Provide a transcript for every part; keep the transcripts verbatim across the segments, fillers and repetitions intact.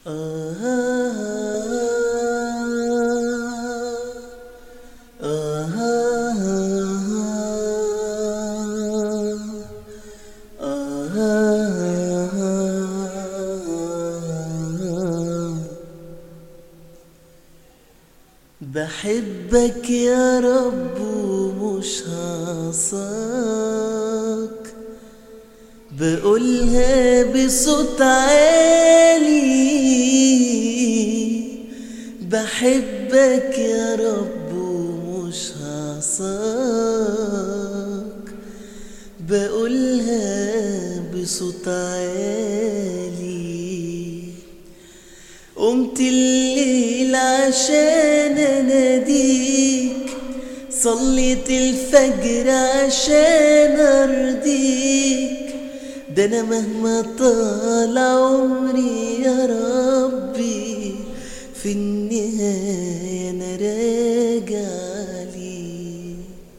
آه آه آه بحبك يا رب ومش هعصاك، بقولها بصوت عالي. بحبك يا رب ومش هعصاك، بقولها بصوت عالي. قمت الليل عشان اناديك، صليت الفجر عشان ارضيك. ده انا مهما طال عمري يا ربي، في النهاية انا راجع ليك.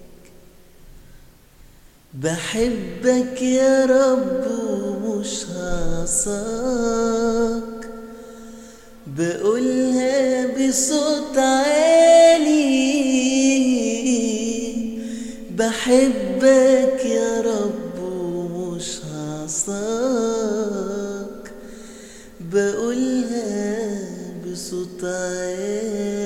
بحبك يا رب ومش هعصاك، بقولها بصوت عالي. بحبك يا رب ومش هعصاك، بقولها بصوت عالي.